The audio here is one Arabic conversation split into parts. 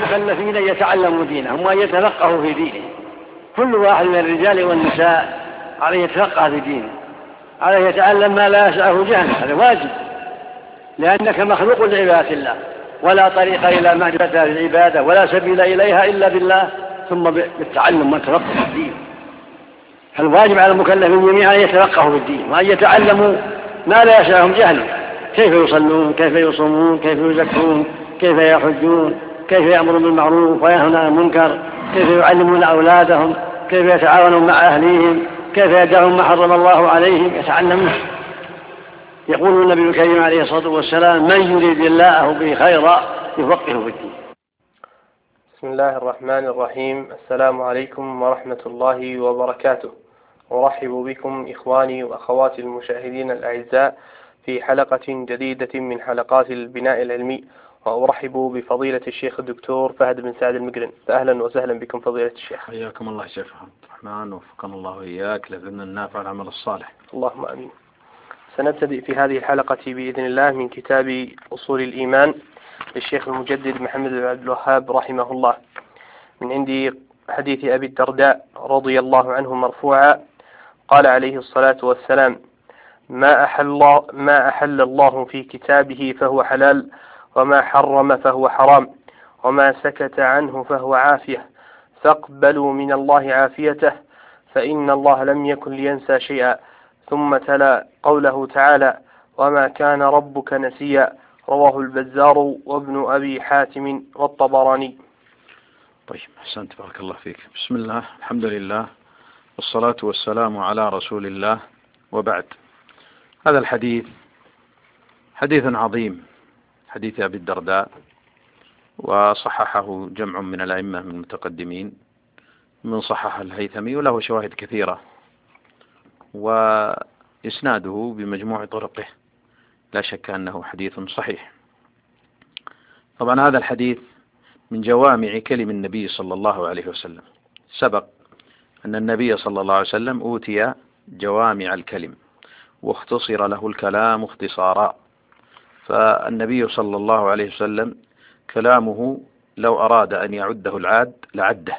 المكلفين أن يتعلموا دينهم وأن يتفقهوا في دينهم. كل واحد من الرجال والنساء عليه يتفقه في دينه، عليه يتعلم ما لا يسعه جهله، هذا واجب، لأنك مخلوق لعبادة الله، ولا طريق إلى معرفة العبادة ولا سبيل إليها إلا بالله ثم بالتعلم والتفقه في الدين. فالواجب على المكلفين جميعا أن يتفقهوا في الدين وأن يتعلموا ما لا يسعهم جهله، كيف يصلون، كيف يصومون، كيف يزكون، كيف يحجون، كيف يأمرون بالمعروف وينهون عن المنكر، كيف يعلمون أولادهم، كيف يتعاونون مع أهليهم، كيف يدعون ما حرم الله عليهم، يتعلمون. يقول النبي الكريم عليه الصلاة والسلام: من يريد الله به خيرا يفقهه في الدين. بسم الله الرحمن الرحيم. السلام عليكم ورحمة الله وبركاته. أرحب بكم إخواني وأخواتي المشاهدين الأعزاء في حلقة جديدة من حلقات البناء العلمي، وأرحب بفضيلة الشيخ الدكتور فهد بن سعد المقرن. فأهلا وسهلا بكم فضيلة الشيخ. حياكم الله شيخ عبد الرحمن، وفقنا الله وإياك لذن النافع العمل الصالح. اللهم آمين. سنبتدئ في هذه الحلقة بإذن الله من كتاب أصول الإيمان للشيخ المجدد محمد بن عبد الوهاب رحمه الله، من عند حديث أبي الدرداء رضي الله عنه مرفوعا: قال عليه الصلاة والسلام: ما أحل الله في كتابه فهو حلال، وما حرم فهو حرام، وما سكت عنه فهو عافية، فاقبلوا من الله عافيته، فإن الله لم يكن لينسى شيئا. ثم تلا قوله تعالى: وما كان ربك نسيا، رواه البزار وابن أبي حاتم والطبراني. طيب، أحسنت، بارك الله فيك. بسم الله، الحمد لله، والصلاة والسلام على رسول الله، وبعد. هذا الحديث حديث عظيم، حديث أبي الدرداء، وصححه جمع من الأئمة من المتقدمين، من صحح الهيثمي، وله شواهد كثيرة، وإسناده بمجموع طرقه لا شك أنه حديث صحيح. طبعا هذا الحديث من جوامع كلم النبي صلى الله عليه وسلم. سبق أن النبي صلى الله عليه وسلم أوتي جوامع الكلم، واختصر له الكلام اختصارا. فالنبي صلى الله عليه وسلم كلامه لو أراد أن يعده العاد لعده،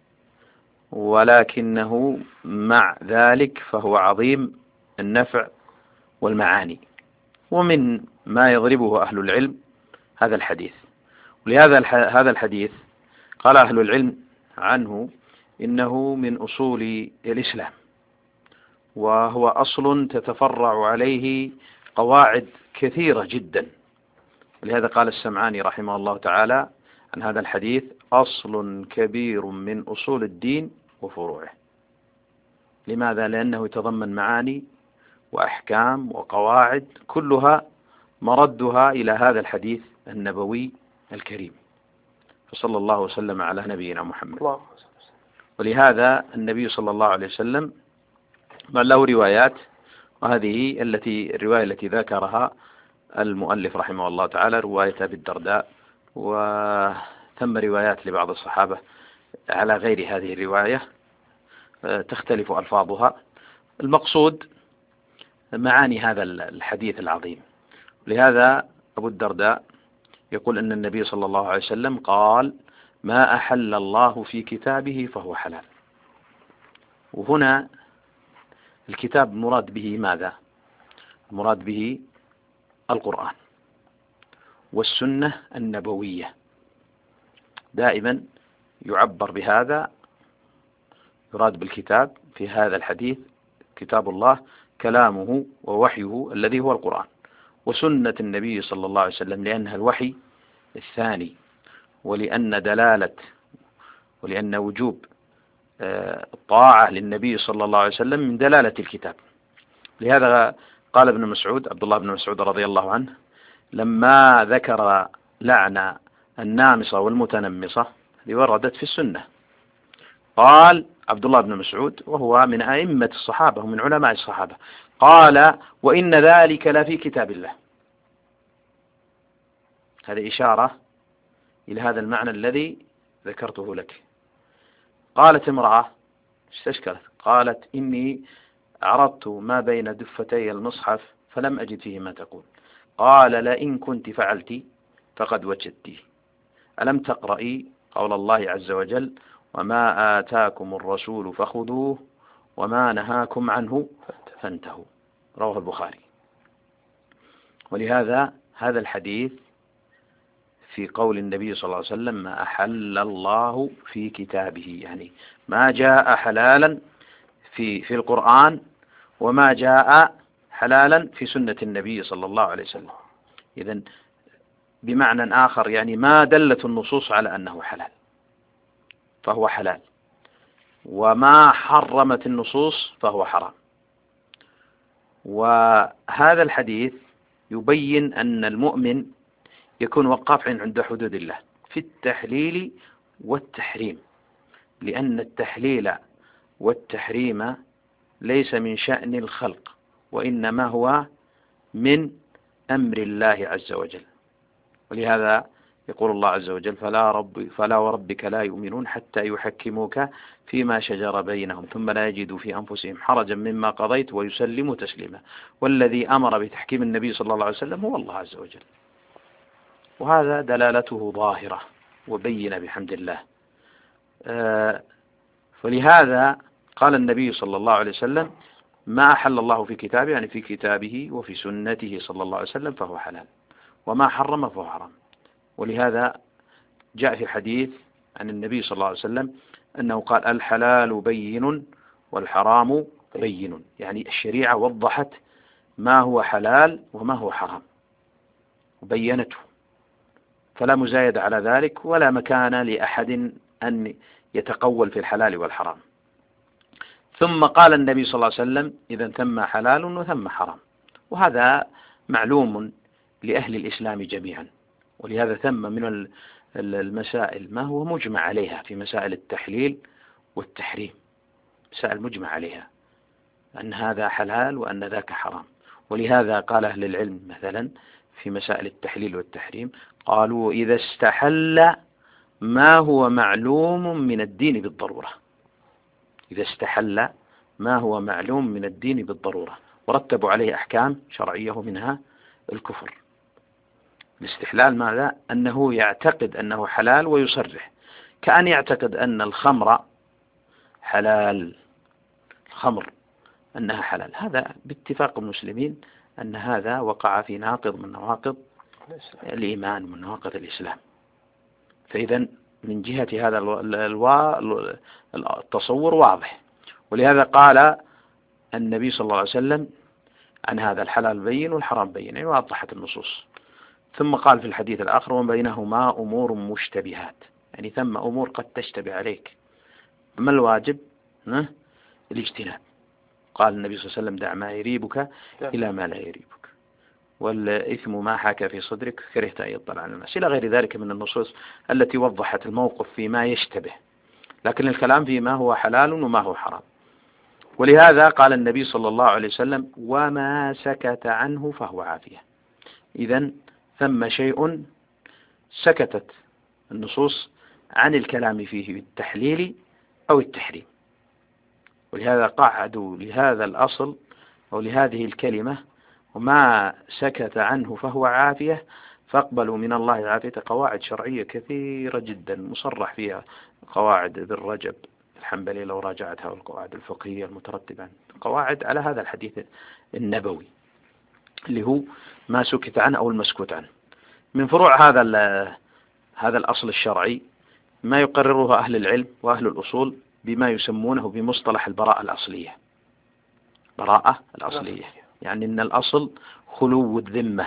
ولكنه مع ذلك فهو عظيم النفع والمعاني. ومن ما يضربه أهل العلم هذا الحديث، ولهذا هذا الحديث قال أهل العلم عنه إنه من أصول الإسلام، وهو أصل تتفرع عليه قواعد كثيرة جدا. ولهذا قال السمعاني رحمه الله تعالى عن هذا الحديث: أصل كبير من أصول الدين وفروعه. لماذا؟ لأنه يتضمن معاني وأحكام وقواعد كلها مردها إلى هذا الحديث النبوي الكريم. فصلى الله وسلم على نبينا محمد. ولهذا النبي صلى الله عليه وسلم له روايات، وهذه الرواية التي ذكرها المؤلف رحمه الله تعالى رواية أبي الدرداء، وثم روايات لبعض الصحابة على غير هذه الرواية تختلف ألفاظها. المقصود معاني هذا الحديث العظيم. لهذا أبو الدرداء يقول أن النبي صلى الله عليه وسلم قال: ما أحل الله في كتابه فهو حلال. وهنا الكتاب مراد به ماذا؟ مراد به القرآن والسنة النبوية. دائما يعبر بهذا، يراد بالكتاب في هذا الحديث كتاب الله، كلامه ووحيه الذي هو القرآن، وسنة النبي صلى الله عليه وسلم لأنها الوحي الثاني، ولأن وجوب الطاعة للنبي صلى الله عليه وسلم من دلالة الكتاب. لهذا قال ابن مسعود، عبد الله بن مسعود رضي الله عنه، لما ذكر لعن النامصة والمتنمصة وردت في السنة، قال عبد الله بن مسعود وهو من أئمة الصحابة ومن علماء الصحابة، قال: وإن ذلك لفي كتاب الله. هذه إشارة إلى هذا المعنى الذي ذكرته لك. قالت امرأة استشكلت، قالت: إني عرضت ما بين دفتي المصحف فلم أجد فيه ما تقول. قال: لئن كنت فعلت فقد وجدتيه. ألم تقرأي؟ قول الله عز وجل: وما آتاكم الرسول فخذوه وما نهاكم عنه فانتهوا، رواه البخاري. ولهذا هذا الحديث في قول النبي صلى الله عليه وسلم: ما أحل الله في كتابه، يعني ما جاء حلالا في القرآن وما جاء حلالا في سنة النبي صلى الله عليه وسلم. إذن بمعنى آخر يعني ما دلت النصوص على أنه حلال فهو حلال، وما حرمت النصوص فهو حرام. وهذا الحديث يبين أن المؤمن يكون وقاف عند حدود الله في التحليل والتحريم، لأن التحليل والتحريم ليس من شأن الخلق، وإنما هو من أمر الله عز وجل. ولهذا يقول الله عز وجل: فلا وربك لا يؤمنون حتى يحكموك فيما شجر بينهم ثم لا يجدوا في أنفسهم حرجا مما قضيت ويسلموا تسليما. والذي أمر بتحكيم النبي صلى الله عليه وسلم هو الله عز وجل، وهذا دلالته ظاهرة وبينة بحمد الله. فلهذا قال النبي صلى الله عليه وسلم: ما أحل الله في كتابه، يعني في كتابه وفي سنته صلى الله عليه وسلم، فهو حلال، وما حرم فهو حرام. ولهذا جاء في الحديث عن النبي صلى الله عليه وسلم أنه قال: الحلال بين والحرام بين، يعني الشريعة وضحت ما هو حلال وما هو حرام وبينته، فلا مزايد على ذلك ولا مكان لأحد أن يتقول في الحلال والحرام. ثم قال النبي صلى الله عليه وسلم: إذا ثم حلال وثم حرام، وهذا معلوم لأهل الإسلام جميعا. ولهذا ثم من المسائل ما هو مجمع عليها في مسائل التحليل والتحريم، مسائل مجمع عليها أن هذا حلال وأن ذاك حرام. ولهذا قال أهل العلم مثلا في مسائل التحليل والتحريم، قالوا: إذا استحل ما هو معلوم من الدين بالضرورة، إذا استحل ما هو معلوم من الدين بالضرورة، ورتبوا عليه أحكام شرعية منها الكفر. الاستحلال ماذا؟ أنه يعتقد أنه حلال ويصرح، كأن يعتقد أن الخمر حلال، الخمر أنها حلال. هذا باتفاق المسلمين أن هذا وقع في ناقض من نواقض الإيمان، من نواقض الإسلام. فإذا من جهة هذا التصور واضح. ولهذا قال النبي صلى الله عليه وسلم عن هذا: الحلال بين والحرام بين، يعني وضحت النصوص. ثم قال في الحديث الآخر: وبينهما أمور مشتبهات، يعني ثم أمور قد تشتبه عليك، ما الواجب؟ الاجتناب. قال النبي صلى الله عليه وسلم: دع ما يريبك إلى ما لا يريبك، والإثم ما حاك في صدرك كرهت أن يطلع على الناس، إلى غير ذلك من النصوص التي وضحت الموقف فيما يشتبه، لكن الكلام فيما هو حلال وما هو حرام. ولهذا قال النبي صلى الله عليه وسلم: وما سكت عنه فهو عافية. إذن ثم شيء سكتت النصوص عن الكلام فيه بالتحليل أو التحريم. ولهذا قعدوا لهذا الأصل أو لهذه الكلمة: وما سكت عنه فهو عافية، فاقبلوا من الله العافية. قواعد شرعية كثيرة جدا مصرح فيها، قواعد ابن رجب الحنبلي لو راجعتها، والقواعد الفقهية المترتبة، قواعد على هذا الحديث النبوي اللي هو ما سكت عنه أو المسكوت عنه. من فروع هذا الأصل الشرعي ما يقرره أهل العلم وأهل الأصول بما يسمونه بمصطلح البراءة الأصلية. براءة الأصلية يعني أن الأصل خلو الذمة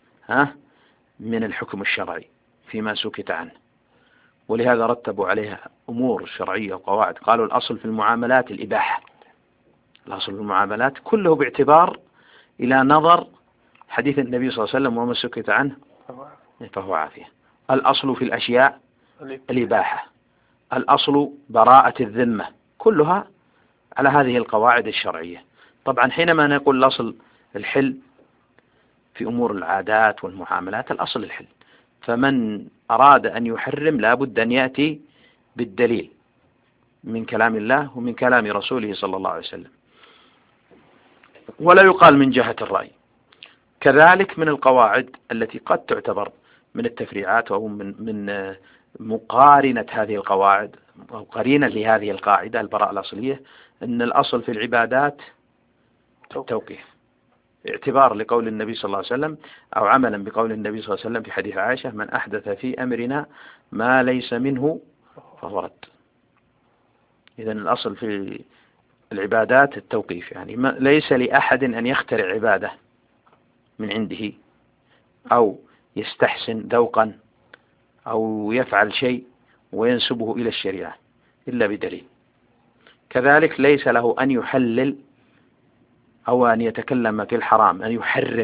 من الحكم الشرعي فيما سكت عنه. ولهذا رتبوا عليها أمور شرعية وقواعد. قالوا: الأصل في المعاملات الإباحة، الأصل في المعاملات كله باعتبار إلى نظر حديث النبي صلى الله عليه وسلم: وما سكت عنه فهو عافية. الأصل في الأشياء الإباحة، الأصل براءة الذمة، كلها على هذه القواعد الشرعية. طبعا حينما نقول الأصل الحل في أمور العادات والمعاملات، الأصل الحل، فمن أراد أن يحرم لا بد أن يأتي بالدليل من كلام الله ومن كلام رسوله صلى الله عليه وسلم، ولا يقال من جهة الرأي. كذلك من القواعد التي قد تعتبر من التفريعات أو من مقارنة هذه القواعد أو قرينة لهذه القاعدة البراءة الأصلية أن الأصل في العبادات التوقيف، اعتبار لقول النبي صلى الله عليه وسلم أو عملا بقول النبي صلى الله عليه وسلم في حديث عائشة: من أحدث في أمرنا ما ليس منه فهو رد. إذن الأصل في العبادات التوقيف، يعني ليس لأحد أن يخترع عبادة من عنده أو يستحسن ذوقا أو يفعل شيء وينسبه إلى الشريعة إلا بدليل. كذلك ليس له أن يحلل أو أن يتكلم في الحرام، أن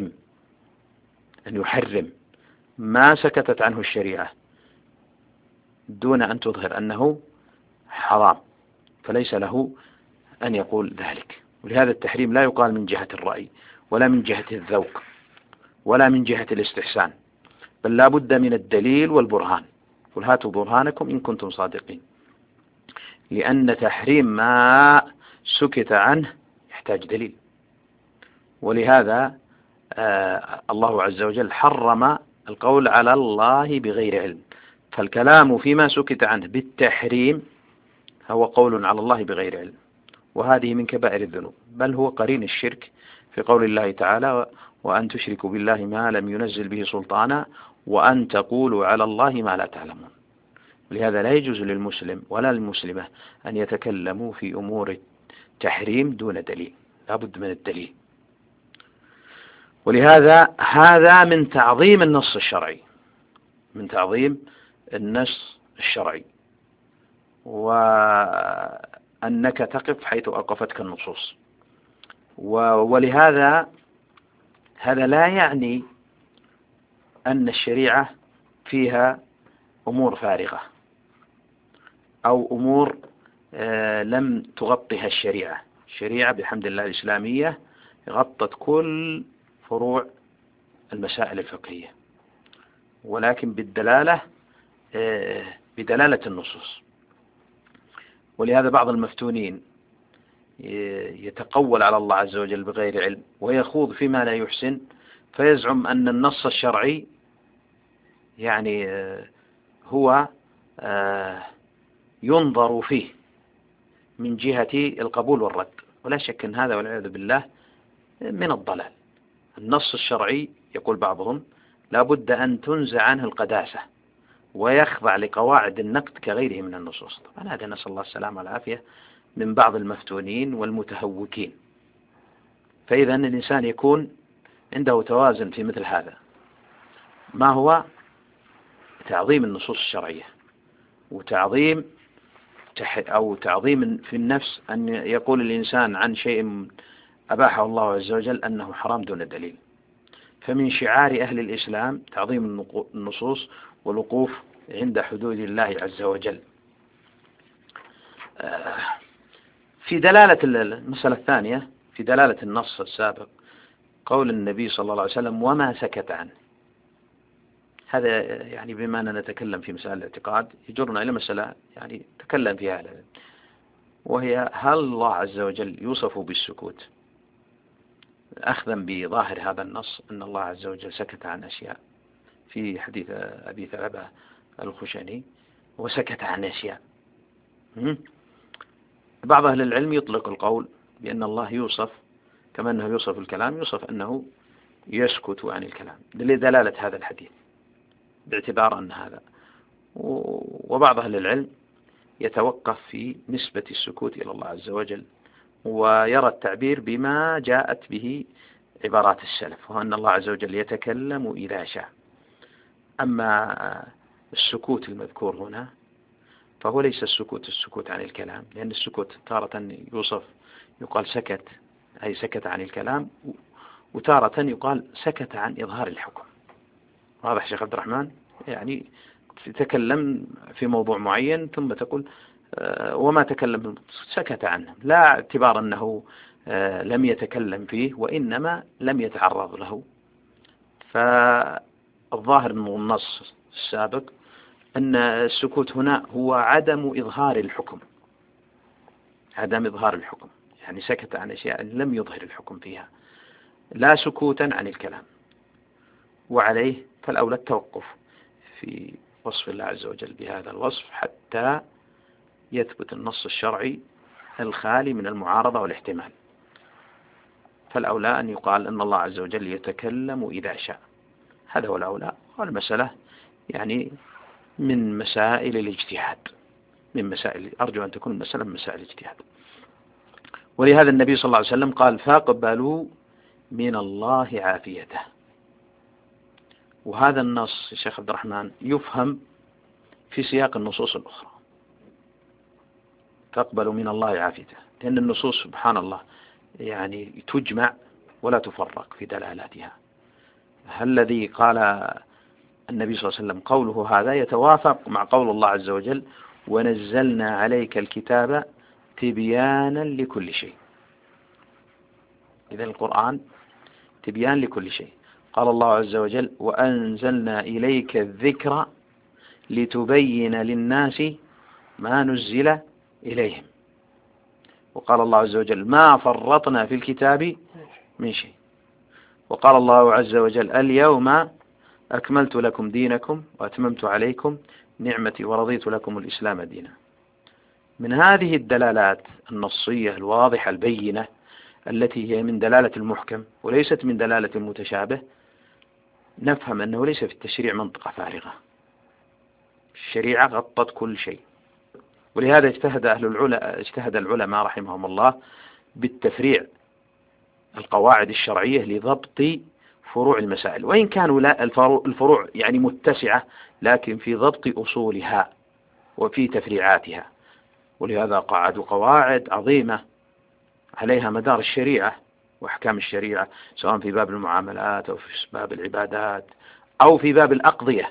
يحرم ما سكتت عنه الشريعة دون أن تظهر أنه حرام، فليس له أن يقول ذلك. ولهذا التحريم لا يقال من جهة الرأي ولا من جهة الذوق ولا من جهة الاستحسان، بل لا بد من الدليل والبرهان. قل هاتوا برهانكم إن كنتم صادقين، لأن تحريم ما سكت عنه يحتاج دليل. ولهذا الله عز وجل حرم القول على الله بغير علم، فالكلام فيما سكت عنه بالتحريم هو قول على الله بغير علم، وهذه من كبائر الذنوب، بل هو قرين الشرك في قول الله تعالى: وأن تشركوا بالله ما لم ينزل به سلطانا وأن تقولوا على الله ما لا تعلمون. لهذا لا يجوز للمسلم ولا للمسلمة أن يتكلموا في أمور التحريم دون دليل، لا بد من الدليل. ولهذا هذا من تعظيم النص الشرعي، من تعظيم النص الشرعي، وأنك تقف حيث أوقفتك النصوص. ولهذا هذا لا يعني أن الشريعة فيها أمور فارغة أو أمور لم تغطها الشريعة. الشريعة بحمد الله الإسلامية غطت كل فروع المسائل الفقهية، ولكن بدلالة النصوص. ولهذا بعض المفتونين يتقول على الله عز وجل بغير علم ويخوض فيما لا يحسن، فيزعم أن النص الشرعي يعني هو ينظر فيه من جهة القبول والرد، ولا شك أن هذا والعياذ بالله من الضلال. النص الشرعي يقول بعضهم لا بد أن تنزع عنه القداسة ويخضع لقواعد النقد كغيره من النصوص. طبعا هذا نسأل الله السلامة والعافية من بعض المفتونين والمتهوكين. فإذا الإنسان يكون عنده توازن في مثل هذا، ما هو تعظيم النصوص الشرعية وتعظيم تعظيم في النفس، أن يقول الإنسان عن شيء أباحه الله عز وجل أنه حرام دون دليل. فمن شعار أهل الإسلام تعظيم النصوص والوقوف عند حدود الله عز وجل. في دلالة المسألة الثانية، في دلالة النص السابق، قول النبي صلى الله عليه وسلم: وما سكت عنه. هذا يعني بما أننا نتكلم في مسائل الاعتقاد يجرنا إلى مسألة يعني تكلم فيها، وهي: هل الله عز وجل يوصف بالسكوت أخذا بظاهر هذا النص أن الله عز وجل سكت عن أشياء في حديث أبي ثعلبة الخشني وسكت عن أشياء؟ بعض أهل العلم يطلق القول بأن الله يوصف كما أنه يوصف الكلام، يوصف أنه يسكت عن الكلام لدلالة هذا الحديث، باعتبار أن هذا. وبعض أهل العلم يتوقف في نسبة السكوت إلى الله عز وجل، ويرى التعبير بما جاءت به عبارات السلف، وأن الله عز وجل يتكلم إذا شاء. أما السكوت المذكور هنا فهو ليس السكوت عن الكلام، لأن السكوت تارة يوصف يقال سكت، أي سكت عن الكلام، وتارة يقال سكت عن إظهار الحكم. واضح شيخ عبد الرحمن؟ يعني تتكلم في موضوع معين ثم تقول وما تكلم، سكت عنه، لا اعتبار أنه لم يتكلم فيه، وإنما لم يتعرض له. فالظاهر من النص السابق أن السكوت هنا هو عدم إظهار الحكم، عدم إظهار الحكم، يعني سكت عن أشياء لم يظهر الحكم فيها، لا سكوتا عن الكلام. وعليه فالأولى التوقف في وصف الله عز وجل بهذا الوصف حتى يثبت النص الشرعي الخالي من المعارضة والاحتمال. فالأولى أن يقال أن الله عز وجل يتكلم إذا شاء، هذا هو الأولى. والمسألة يعني من مسائل الاجتهاد، أرجو أن تكون المسألة من مسائل الاجتهاد. ولهذا النبي صلى الله عليه وسلم قال فاقبلوا من الله عافيته. وهذا النص يا شيخ عبد الرحمن يفهم في سياق النصوص الأخرى، فاقبلوا من الله عافيته، لأن النصوص سبحان الله يعني تجمع ولا تفرق في دلالاتها. الذي قال النبي صلى الله عليه وسلم قوله هذا يتوافق مع قول الله عز وجل ونزلنا عليك الكتاب تبيانا لكل شيء. إذن القرآن تبيان لكل شيء. قال الله عز وجل وأنزلنا إليك الذكر لتبين للناس ما نزل إليهم. وقال الله عز وجل ما فرطنا في الكتاب من شيء. وقال الله عز وجل اليوم أكملت لكم دينكم وأتممت عليكم نعمتي ورضيت لكم الإسلام دينا. من هذه الدلالات النصية الواضحة البينة التي هي من دلالة المحكم وليست من دلالة المتشابه نفهم أنه ليس في التشريع منطقة فارغة، الشريعة غطت كل شيء. ولهذا اجتهد العلماء رحمهم الله بالتفريع القواعد الشرعية لضبط فروع المسائل، وإن كانوا لا الفروع يعني متسعة، لكن في ضبط أصولها وفي تفريعاتها. ولهذا قعدوا قواعد عظيمة عليها مدار الشريعة وأحكام الشريعة، سواء في باب المعاملات أو في باب العبادات أو في باب الأقضية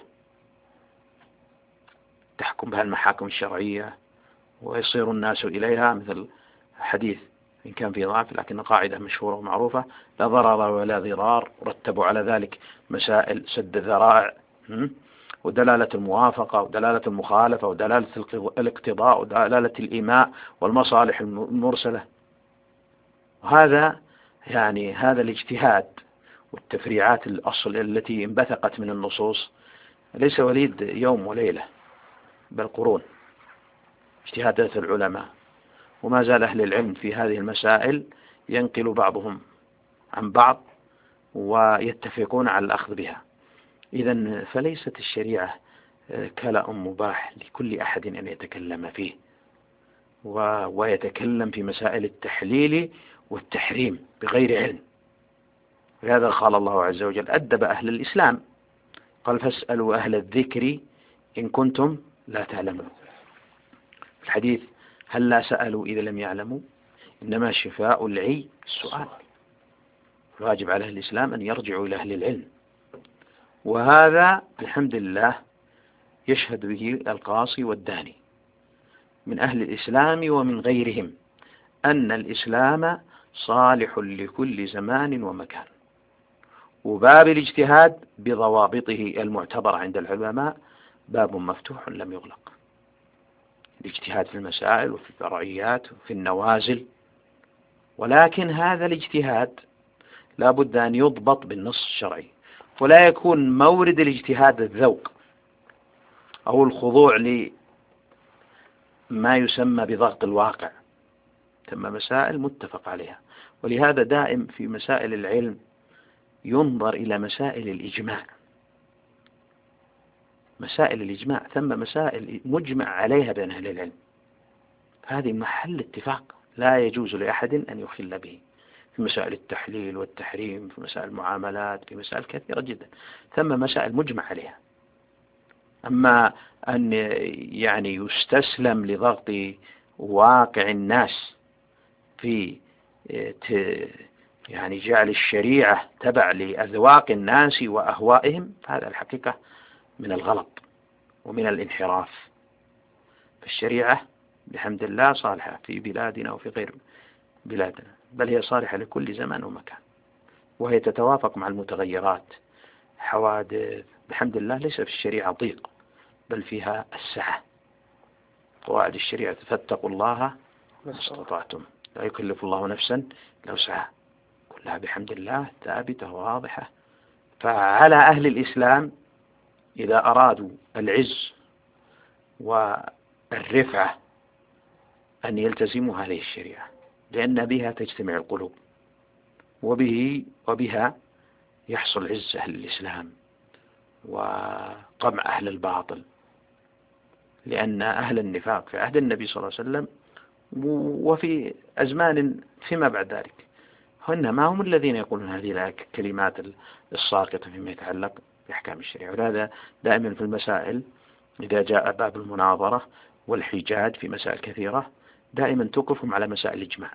تحكم بها المحاكم الشرعية ويصير الناس إليها، مثل حديث إن كان في ضعف لكن قاعدة مشهورة ومعروفة لا ضرر ولا ضرار، رتبوا على ذلك مسائل سد الذرائع ودلالة الموافقة ودلالة المخالفة ودلالة الاقتضاء ودلالة الإيماء والمصالح المرسلة. وهذا يعني هذا الاجتهاد والتفريعات الأصل التي انبثقت من النصوص ليس وليد يوم وليلة بل قرون، اجتهادات العلماء، وما زال أهل العلم في هذه المسائل ينقل بعضهم عن بعض ويتفقون على الأخذ بها. إذن فليست الشريعة كلأ مباح لكل أحد أن يتكلم فيه ويتكلم في مسائل التحليل والتحريم بغير علم. لهذا قال الله عز وجل أدب أهل الإسلام، قال فاسألوا أهل الذكر إن كنتم لا تعلمون. في الحديث هل لا سألوا إذا لم يعلموا، إنما شفاء العي السؤال. الواجب على أهل الإسلام أن يرجعوا إلى أهل العلم، وهذا الحمد لله يشهد به القاصي والداني من أهل الإسلام ومن غيرهم أن الإسلام صالح لكل زمان ومكان، وباب الاجتهاد بضوابطه المعتبرة عند العلماء باب مفتوح لم يغلق. الاجتهاد في المسائل وفي الفرعيات وفي النوازل، ولكن هذا الاجتهاد لا بد أن يضبط بالنص الشرعي، ولا يكون مورد الاجتهاد الذوق أو الخضوع لما يسمى بضغط الواقع. ثم مسائل متفق عليها، ولهذا دائم في مسائل العلم ينظر إلى مسائل الإجماع. مسائل الإجماع ثم مسائل مجمع عليها بين أهل العلم، هذه محل اتفاق لا يجوز لأحد أن يخل به، في مسائل التحليل والتحريم، في مسائل المعاملات، في مسائل كثيرة جدا ثم مسائل مجمع عليها. أما أن يعني يستسلم لضغط واقع الناس في يعني جعل الشريعة تبع لأذواق الناس وأهوائهم، هذا الحقيقة من الغلط ومن الانحراف. فالشريعة بحمد الله صالحة في بلادنا وفي غير بلادنا، بل هي صالحة لكل زمان ومكان، وهي تتوافق مع المتغيرات. حوادث بحمد الله ليس في الشريعة ضيق، بل فيها السعة. قواعد الشريعة فاتقوا الله ما استطعتم لا يكلف الله نفسا إلا وسعها، كلها بحمد الله ثابتة واضحة. فعلى أهل الإسلام إذا أرادوا العز والرفعة أن يلتزموا هذه الشريعة، لأن بها تجتمع القلوب، وبها يحصل عز أهل الإسلام وقمع أهل الباطل، لأن أهل النفاق في عهد النبي صلى الله عليه وسلم وفي أزمان فيما بعد ذلك ما هم الذين يقولون هذه الكلمات الساقطة فيما يتعلق بأحكام الشريعة. ولهذا دائما في المسائل إذا جاء باب المناظرة والحجاج في مسائل كثيرة دائما توقفهم على مسائل الإجماع،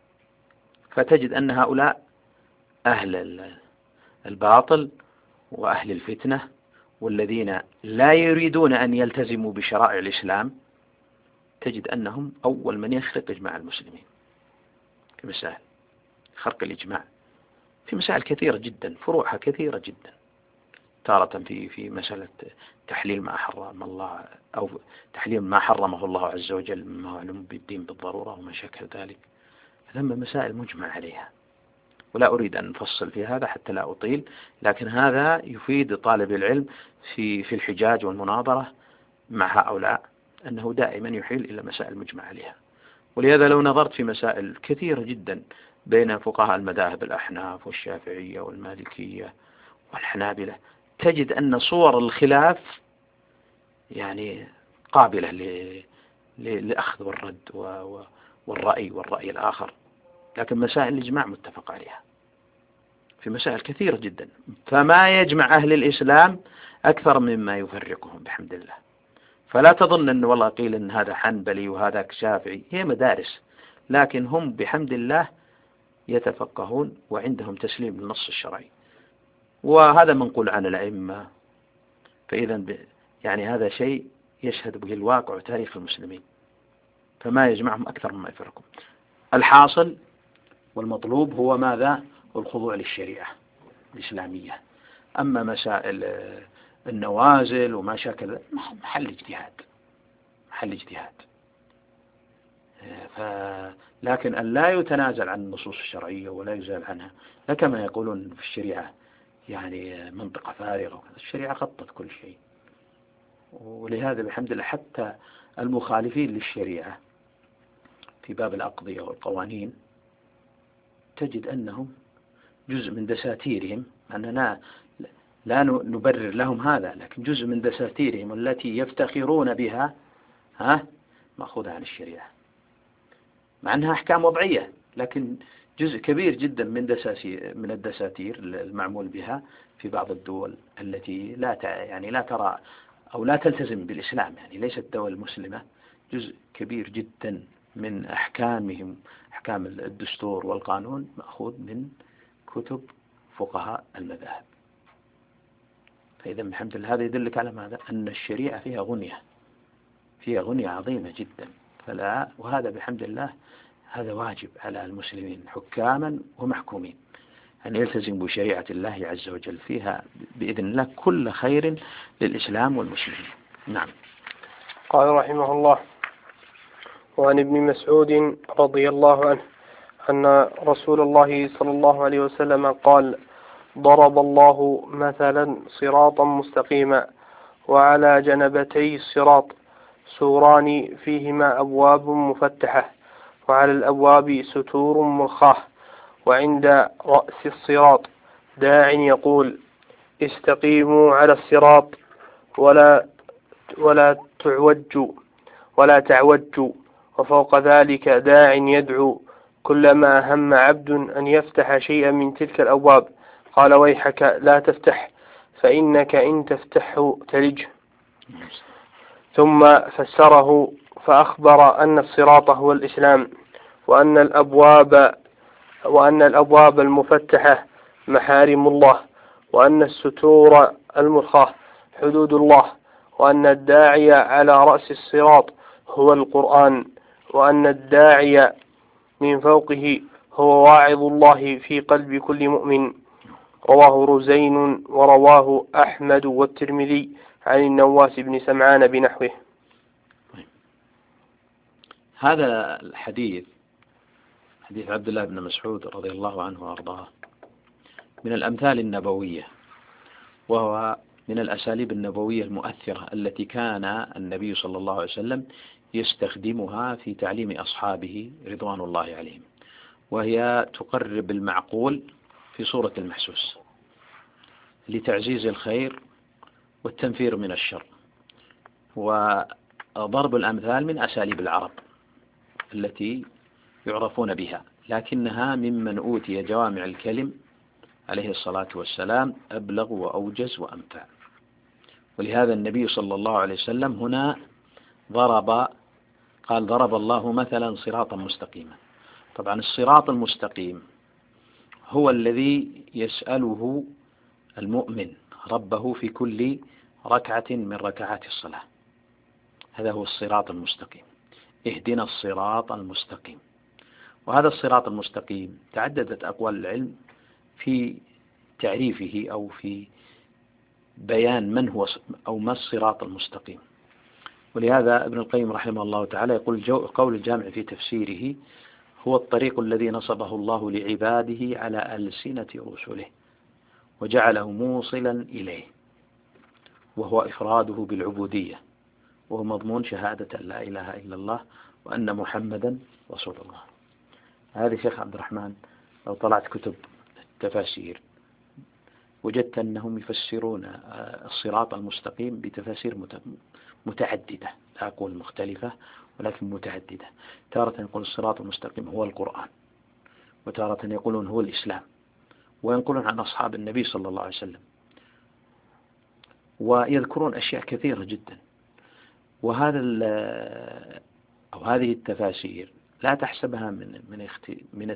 فتجد أن هؤلاء أهل الباطل وأهل الفتنة والذين لا يريدون أن يلتزموا بشرائع الإسلام تجد أنهم أول من يخرق إجماع المسلمين في مسائل خرق الإجماع في مسائل كثيرة جدا، فروعها كثيرة جدا، تارة في مسألة تحليل ما حرم الله أو تحليل ما حرمه الله عز وجل مما هو علم بالدين بالضرورة وما شكل ذلك. ثم مسائل مجمع عليها، ولا أريد أن نفصل في هذا حتى لا أطيل، لكن هذا يفيد طالب العلم في الحجاج والمناظرة مع هؤلاء أنه دائما يحيل إلى مسائل مجمع عليها. ولهذا لو نظرت في مسائل كثيرة جدا بين فقهاء المذاهب الأحناف والشافعية والمالكية والحنابلة تجد أن صور الخلاف يعني قابلة للأخذ والرد والرأي الآخر، لكن مسائل الإجماع متفق عليها في مسائل كثيرة جدا، فما يجمع أهل الإسلام أكثر مما يفرقهم بحمد الله. فلا تظن أن والله قيل أن هذا حنبلي وهذا شافعي، هي مدارس، لكن هم بحمد الله يتفقهون وعندهم تسليم للنص الشرعي، وهذا منقول عن الأئمة. فإذا يعني هذا شيء يشهد به الواقع وتاريخ المسلمين، فما يجمعهم أكثر مما يفرقهم. الحاصل والمطلوب هو ماذا؟ الخضوع للشريعة الإسلامية. أما مسائل النوازل وما شاكل محل اجتهاد، لكن أن لا يتنازل عن النصوص الشرعية ولا يزال عنها، لا كما يقولون في الشريعة يعني منطقة فارغة. الشريعة خطت كل شيء، ولهذا بحمد الله حتى المخالفين للشريعة في باب الأقضية والقوانين تجد أنهم جزء من دساتيرهم، أننا لا نبرر لهم هذا، لكن جزء من دساتيرهم التي يفتخرون بها مأخوذة عن الشريعة، مع أنها أحكام وضعية، لكن جزء كبير جدا من الدساتير المعمول بها في بعض الدول التي لا ترى أو لا تلتزم بالإسلام، يعني ليست دول مسلمة، جزء كبير جدا من أحكامهم أحكام الدستور والقانون مأخوذ من كتب فقهاء المذاهب. فإذا بحمد الله هذا يدلك على ماذا؟ أن الشريعة فيها غنية عظيمة جدا. وهذا بحمد الله هذا واجب على المسلمين حكاما ومحكومين أن يلتزموا بشريعة الله عز وجل، فيها بإذن الله كل خير للإسلام والمسلمين. نعم. قال رحمه الله: وعن ابن مسعود رضي الله عنه أن رسول الله صلى الله عليه وسلم قال: ضرب الله مثلا صراطا مستقيما وعلى جنبتي الصراط سوران فيهما أبواب مفتحة وعلى الأبواب ستور مرخاة، وعند رأس الصراط داع يقول: استقيموا على الصراط ولا تعوجوا، وفوق ذلك داع يدعو كلما هم عبد أن يفتح شيئا من تلك الأبواب قال: ويحك لا تفتح فإنك إن تفتحه تلج. ثم فسره فأخبر أن الصراط هو الإسلام، وأن الأبواب المفتحة محارم الله، وأن الستور المرخاة حدود الله، وأن الداعي على رأس الصراط هو القرآن، وأن الداعي من فوقه هو واعظ الله في قلب كل مؤمن. رواه رزين ورواه أحمد والترمذي عن النواس بن سمعان بنحوه. هذا الحديث حديث عبد الله بن مسعود رضي الله عنه وأرضاه من الأمثال النبوية، وهو من الأساليب النبوية المؤثرة التي كان النبي صلى الله عليه وسلم يستخدمها في تعليم أصحابه رضوان الله عليهم، وهي تقرب المعقول في صورة المحسوس لتعزيز الخير والتنفير من الشر. وضرب الأمثال من أساليب العرب التي يعرفون بها، لكنها ممن أوتي جوامع الكلم عليه الصلاة والسلام أبلغ وأوجز وأمتع. ولهذا النبي صلى الله عليه وسلم هنا قال ضرب الله مثلا صراطا مستقيما. طبعا الصراط المستقيم هو الذي يسأله المؤمن ربه في كل ركعة من ركعات الصلاة، هذا هو الصراط المستقيم، اهدنا الصراط المستقيم. وهذا الصراط المستقيم تعددت أقوال العلم في تعريفه أو في بيان من هو أو ما الصراط المستقيم. ولهذا ابن القيم رحمه الله تعالى يقول قول الجامع في تفسيره: هو الطريق الذي نصبه الله لعباده على ألسنة رسله وجعله موصلا إليه، وهو إفراده بالعبودية، وهو مضمون شهادة أن لا إله إلا الله وأن محمدا رسول الله. هذا شيخ عبد الرحمن لو طلعت كتب التفاسير وجدت أنهم يفسرون الصراط المستقيم بتفاسير متعددة، لا أقول مختلفة ولكن متعددة. تارة يقول الصراط المستقيم هو القرآن، وتارة يقولون هو الإسلام، وينقلون عن أصحاب النبي صلى الله عليه وسلم، ويذكرون أشياء كثيرة جدا. وهذا أو هذه التفاسير لا تحسبها من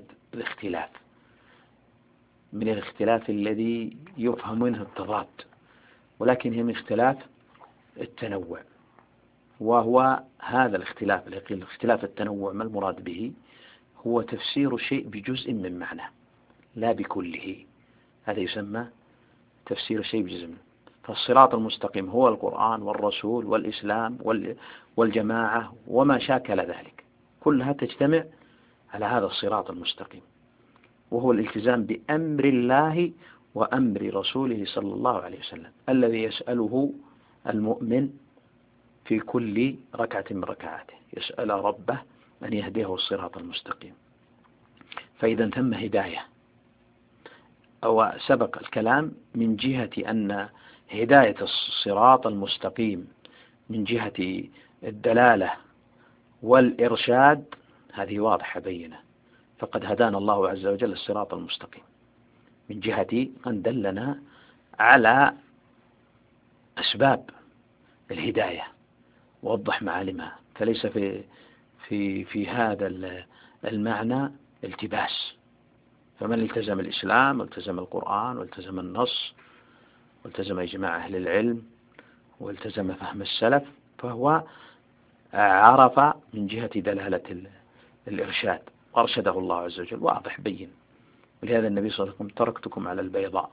الاختلاف الذي يفهم منه التضاد، ولكن هي من اختلاف التنوع. وهو هذا الاختلاف اللي قيل اختلاف التنوع ما المراد به؟ هو تفسير شيء بجزء من معنى لا بكله، هذا يسمى تفسير شيء بجزء منه. فالصراط المستقيم هو القرآن والرسول والإسلام والجماعة وما شاكل ذلك، كلها تجتمع على هذا الصراط المستقيم، وهو الالتزام بأمر الله وأمر رسوله صلى الله عليه وسلم الذي يسأله المؤمن في كل ركعة من ركعاته، يسأل ربه أن يهديه الصراط المستقيم. فإذا تم هداية، أو سبق الكلام من جهة أن هداية الصراط المستقيم من جهة الدلالة والإرشاد هذه واضحة بينة، فقد هدانا الله عز وجل الصراط المستقيم من جهة أن دلنا على أسباب الهداية ووضح معالمها، فليس في هذا المعنى التباس. فمن التزم الإسلام والتزم القرآن والتزم النص والتزم إجماع أهل العلم والتزم فهم السلف فهو عرف من جهة دلالة الإرشاد، وأرشده الله عز وجل واضح بين. ولهذا النبي صلى الله عليه وسلم: تركتكم على البيضاء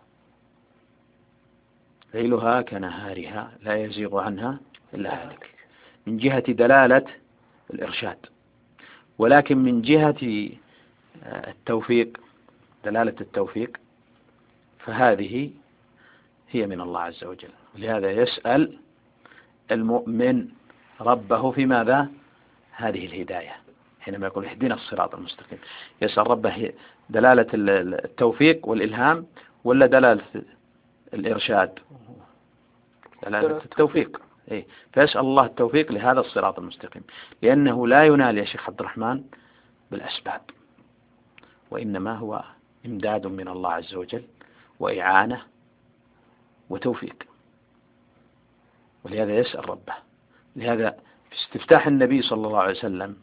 ليلها كنهارها لا يزيغ عنها إلا هالك، من جهة دلالة الإرشاد. ولكن من جهة التوفيق، دلالة التوفيق، فهذه هي من الله عز وجل. لهذا يسأل المؤمن ربه في ماذا؟ هذه الهداية. حينما يقول اهدنا الصراط المستقيم يسأل ربه دلالة التوفيق والإلهام ولا دلالة الإرشاد؟ دلالة التوفيق. فيسأل الله التوفيق لهذا الصراط المستقيم، لأنه لا ينال يا شيخ عبد الرحمن بالأسباب، وإنما هو إمداد من الله عز وجل وإعانة وتوفيق. ولهذا يسأل ربه. لهذا في استفتاح النبي صلى الله عليه وسلم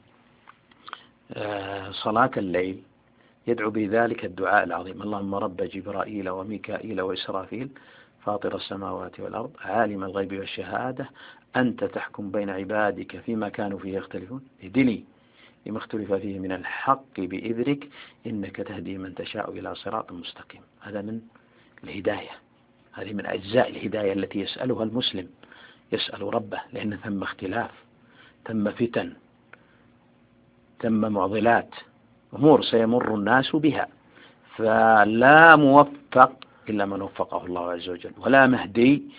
صلاة الليل يدعو بذلك الدعاء العظيم: اللهم رب جبرائيل وميكائيل وإسرافيل فاطر السماوات والأرض عالم الغيب والشهادة أنت تحكم بين عبادك فيما كانوا فيه يختلفون اهدني لما اختلف فيه من الحق بإذنك إنك تهدي من تشاء إلى صراط مستقيم. هذا من الهداية، هذه من أجزاء الهداية التي يسألها المسلم، يسأل ربه، لأن ثم اختلاف، ثم فتن، ثم معضلات، أمور سيمر الناس بها، فلا موفق إلا من وفقه الله عز وجل، ولا مهدي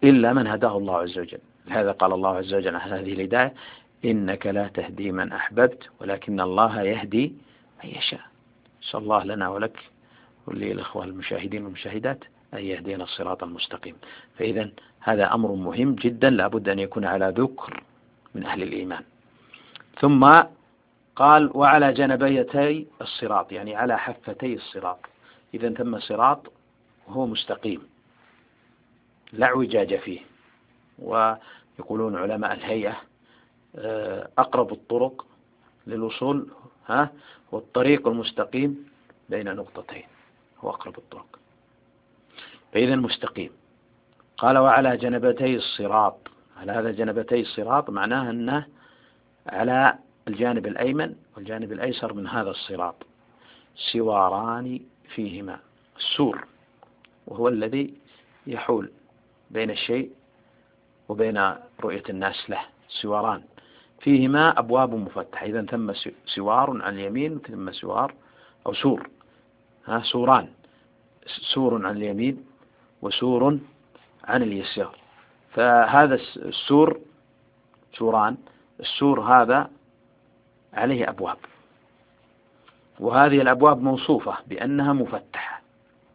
إلا من هداه الله عز وجل. لهذا قال الله عز وجل عن هذه الهداية: إنك لا تهدي من أحببت ولكن الله يهدي من يشاء. نسأل الله لنا ولك وللإخوة المشاهدين والمشاهدات أن يهدينا الصراط المستقيم. فإذا هذا أمر مهم جدا لا بد أن يكون على ذكر من أهل الإيمان. ثم قال: وعلى جنبيتي الصراط، يعني على حفتي الصراط. إذا ثم صراط وهو مستقيم لا اعوجاج فيه. ويقولون علماء الهيئة أقرب الطرق للوصول هو الطريق المستقيم بين نقطتين، هو أقرب الطرق. فإذا مستقيم. قال: وعلى جنبتي الصراط. على هذا جنبتي الصراط معناه أنه على الجانب الأيمن والجانب الأيسر من هذا الصراط سواران فيهما السور، وهو الذي يحول بين الشيء وبين رؤية الناس له. سواران فيهما أبواب مفتحة. إذا ثم سوار عن اليمين ثم سوار أو سور، سوران، سور عن اليمين وسور عن اليسار. فهذا السور سوران، السور هذا عليه أبواب، وهذه الأبواب موصوفة بأنها مفتحة.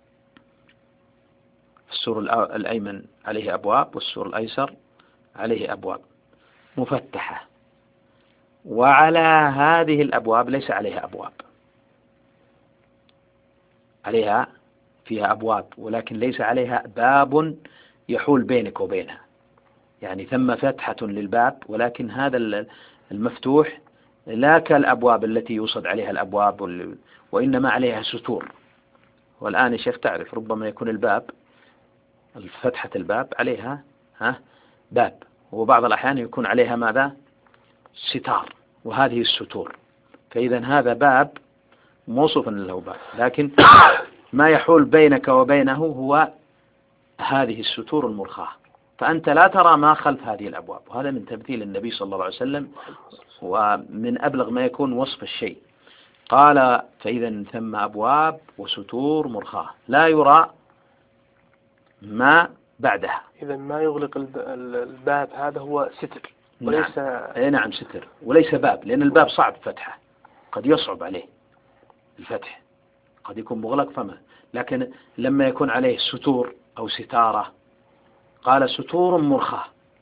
السور الأيمن عليه أبواب والسور الأيسر عليه أبواب مفتحة، وعلى هذه الأبواب ليس عليها أبواب، عليها فيها أبواب ولكن ليس عليها باب يحول بينك وبينها. يعني ثم فتحة للباب، ولكن هذا المفتوح لا كالأبواب التي يوصد عليها الأبواب وإنما عليها ستور. والآن يا شيخ تعرف ربما يكون الباب، فتحة الباب عليها باب، وبعض الأحيان يكون عليها ماذا؟ ستار، وهذه الستور. فإذا هذا باب موصوفا له باب، لكن ما يحول بينك وبينه هو هذه الستور المرخاة، فأنت لا ترى ما خلف هذه الأبواب. وهذا من تمثيل النبي صلى الله عليه وسلم ومن أبلغ ما يكون وصف الشيء. قال: فإذا ثم أبواب وستور مرخاة لا يرى ما بعدها. إذا ما يغلق الباب هذا هو ستر وليس نعم ستر وليس باب، لأن الباب صعب فتحه، قد يصعب عليه الفتح، قد يكون مغلق فما. لكن لما يكون عليه ستور أو ستارة قال ستور مرخاة،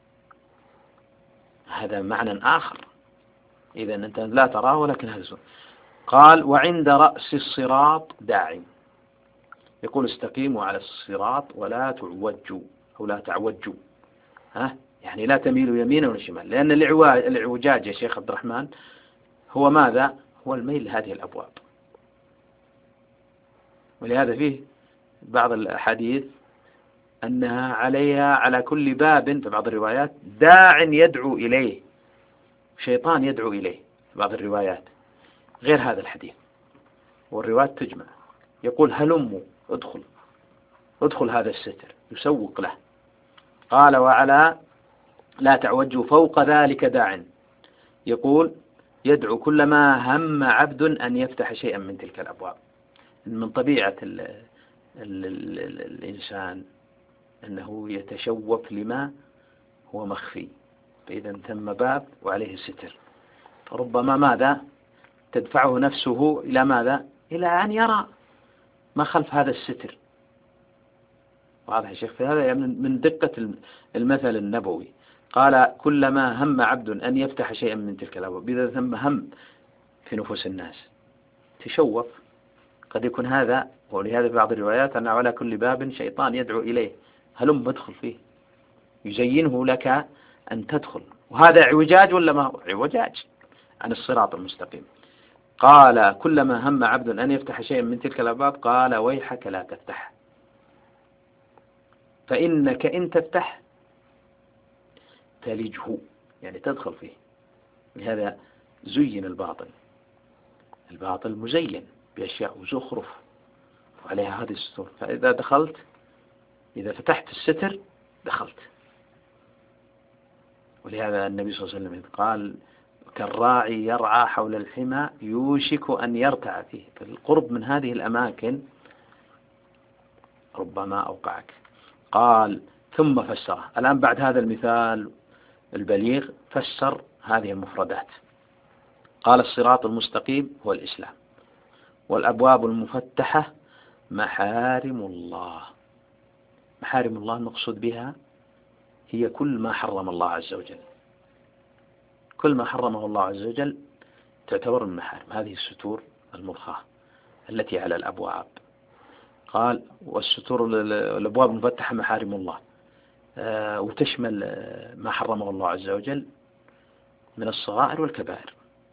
هذا معنى آخر. إذا أنت لا تراه ولكن هذا ستور. قال: وعند رأس الصراط داع. يقول: استقيموا على الصراط ولا تعوجوا أو لا تعوجوا، يعني لا تميلوا يمينا ولا شمال، لأن الإعوجاج يا شيخ عبد الرحمن هو ماذا؟ هو الميل لهذه الأبواب. ولهذا فيه بعض الأحاديث أنها عليها على كل باب في بعض الروايات داع يدعو إليه، شيطان يدعو إليه في بعض الروايات، غير هذا الحديث. والروايات تجمع، يقول: هلموا ادخل هذا الستر، يسوق له. قال: وعلى لا تعوجوا فوق ذلك داع، يقول: يدعو كلما هم عبد أن يفتح شيئا من تلك الأبواب. من طبيعة الإنسان أنه يتشوف لما هو مخفي، فإذا ثم باب وعليه ستر، فربما ماذا تدفعه نفسه إلى ماذا؟ إلى أن يرى ما خلف هذا الستر. واضح يا شيخ؟ فهذا من دقة المثل النبوي. قال: كلما هم عبد أن يفتح شيئا من تلك الأبواب. إذا ثم هم في نفوس الناس تشوف، قد يكون هذا. ولهذا في بعض الروايات أن على كل باب شيطان يدعو إليه، هلم ادخل فيه، يزينه لك أن تدخل. وهذا اعوجاج ولا ما هو اعوجاج عن الصراط المستقيم. قال: كلما هم عبد أن يفتح شيئا من تلك الأبواب قال: ويحك لا تفتح، فإنك إن تفتح تلجه، يعني تدخل فيه. لهذا زين الباطل مزين بأشياء وزخرف وعليها هذه الستور، فإذا دخلت، إذا فتحت الستر دخلت. ولهذا النبي صلى الله عليه وسلم قال: كالراعي يرعى حول الحمى يوشك أن يرتع فيه. فالقرب من هذه الأماكن ربما أوقعك. قال: ثم فسره. الآن بعد هذا المثال البليغ فسر هذه المفردات. قال الصراط المستقيم هو الإسلام، والأبواب المفتحة محارم الله. محارم الله المقصود بها هي كل ما حرم الله عز وجل، كل ما حرمه الله عز وجل تعتبر من محارم. هذه الستور المرخاة التي على الأبواب. قال والستور الأبواب المفتحة محارم الله، وتشمل ما حرمه الله عز وجل من الصغائر والكبائر،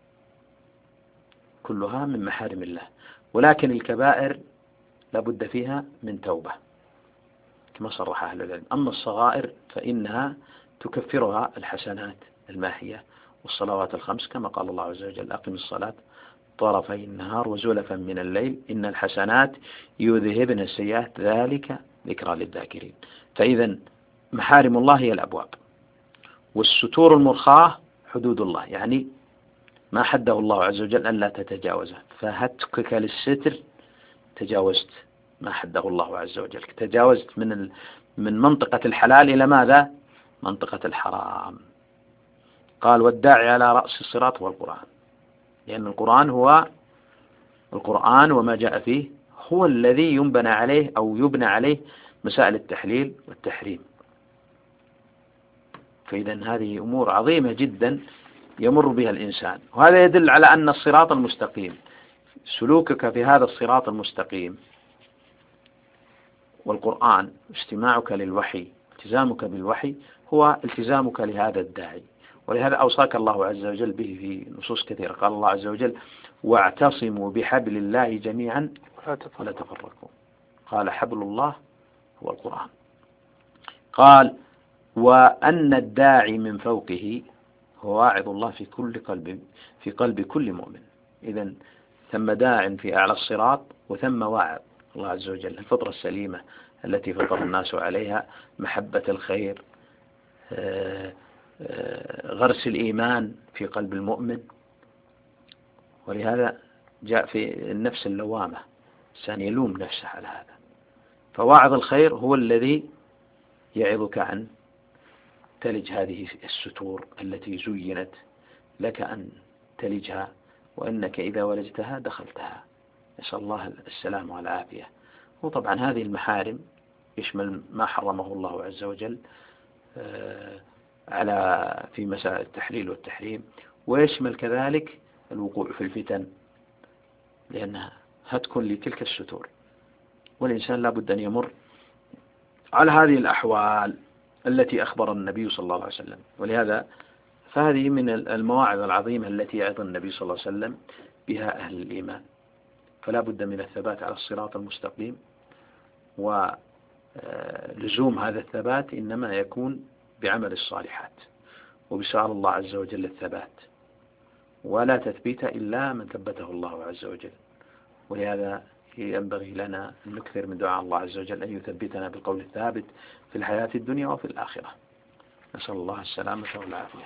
كلها من محارم الله. ولكن الكبائر لابد فيها من توبة كما صرح أهل العلم. أما الصغائر فإنها تكفرها الحسنات الماحية والصلوات الخمس، كما قال الله عز وجل أقم الصلاة طرفي النهار وزلفا من الليل إن الحسنات يذهبن السيئات ذلك ذكرى للذاكرين. فإذا محارم الله هي الأبواب، والستور المرخاة حدود الله، يعني ما حده الله عز وجل أن لا تتجاوزه. فهتكك للستر تجاوزت ما حده الله عز وجل، تجاوزت من منطقة الحلال إلى ماذا؟ منطقة الحرام. قال والداعي على رأس الصراط هو القرآن، لأن القرآن هو القرآن وما جاء فيه هو الذي ينبنى عليه أو يبنى عليه مسائل التحليل والتحريم. فإذا هذه أمور عظيمة جدا يمر بها الإنسان، وهذا يدل على أن الصراط المستقيم، سلوكك في هذا الصراط المستقيم والقرآن، استماعك للوحي، التزامك بالوحي، هو التزامك لهذا الداعي. ولهذا أوصاك الله عز وجل به في نصوص كثيرة. قال الله عز وجل واعتصموا بحبل الله جميعا ولا تفرقوا. قال حبل الله هو القرآن. قال وأن الداعي من فوقه هو واعظ الله في قلب كل مؤمن. إذن ثم داع في أعلى الصراط وثم واعظ الله عز وجل، الفطرة السليمة التي فطر الناس عليها، محبة الخير، غرس الإيمان في قلب المؤمن. ولهذا جاء في النفس اللوامة، الإنسان يلوم نفسه على هذا. فواعظ الخير هو الذي يعظك أن تلج هذه الستور التي زينت لك أن تلجها، وإنك إذا ولجتها دخلتها. نسأل الله السلامة والعافية. وطبعا هذه المحارم يشمل ما حرمه الله عز وجل في مسائل التحليل والتحريم، ويشمل كذلك الوقوع في الفتن، لأنها هتك لتلك الستور، والإنسان لا بد أن يمر على هذه الأحوال التي أخبر النبي صلى الله عليه وسلم. ولهذا فهذه من المواعظ العظيمة التي يعظ النبي صلى الله عليه وسلم بها أهل الإيمان. فلا بد من الثبات على الصراط المستقيم، ولزوم هذا الثبات إنما يكون بعمل الصالحات وبسؤال الله عز وجل الثبات، ولا تثبيت إلا من ثبته الله عز وجل. ولهذا ينبغي لنا أن نكثر من دعاء الله عز وجل أن يثبتنا بالقول الثابت في الحياة الدنيا وفي الآخرة. نسأل الله السلامة والعافية.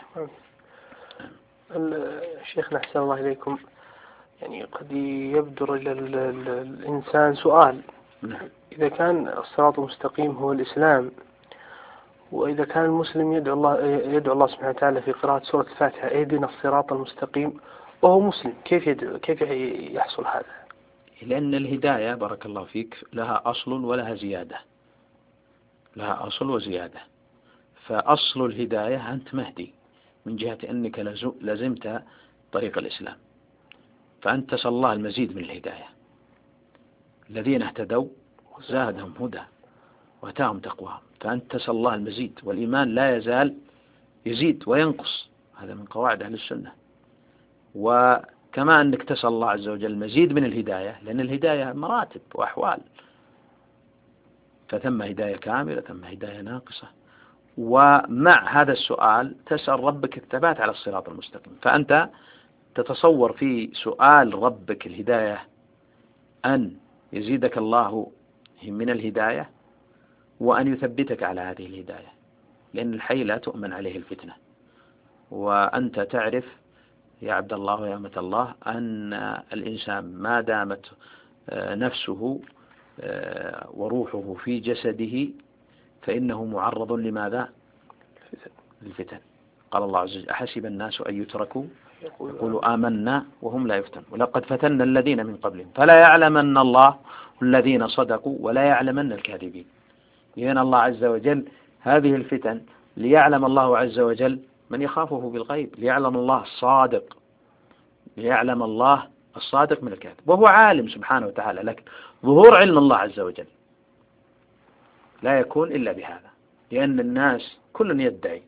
شيخنا أحسن الله إليكم، يعني قد يبدر إلى الإنسان سؤال: إذا كان الصراط المستقيم هو الإسلام، وإذا كان المسلم يدعو الله سبحانه وتعالى في قراءة سورة الفاتحة اهدنا الصراط المستقيم وهو مسلم، كيف يحصل هذا؟ لأن الهداية بارك الله فيك لها أصل ولها زيادة، لها أصل وزيادة. فأصل الهداية أنت مهدي من جهة أنك لزمت طريق الإسلام، فأنت تسأل الله المزيد من الهداية. الذين اهتدوا زادهم هدى وأتاهم تقواهم، فأنت تسأل الله المزيد، والإيمان لا يزال يزيد وينقص، هذا من قواعد أهل السنة. وكما أنك تسأل الله عز وجل المزيد من الهداية، لأن الهداية مراتب وأحوال، فثم هداية كاملة ثم هداية ناقصة. ومع هذا السؤال تسأل ربك الثبات على الصراط المستقيم. فأنت تتصور في سؤال ربك الهداية أن يزيدك الله من الهداية وأن يثبتك على هذه الهداية، لأن الحي لا تؤمن عليه الفتنة. وأنت تعرف يا عبد الله ويا أمة الله أن الإنسان ما دامت نفسه وروحه في جسده فإنه معرض لماذا؟ الفتن. قال الله عز وجل: أحسب الناس أن يتركوا يقولوا آمنا وهم لا يفتنون ولقد فتنا الذين من قبلهم فلا يعلمن الله الذين صدقوا ولا يعلمن الكاذبين. إذن الله عز وجل هذه الفتن ليعلم الله عز وجل من يخافه بالغيب، ليعلم الله الصادق، ليعلم الله الصادق من الكاذب، وهو عالم سبحانه وتعالى. لكن ظهور علم الله عز وجل لا يكون إلا بهذا، لأن الناس كل يدعي،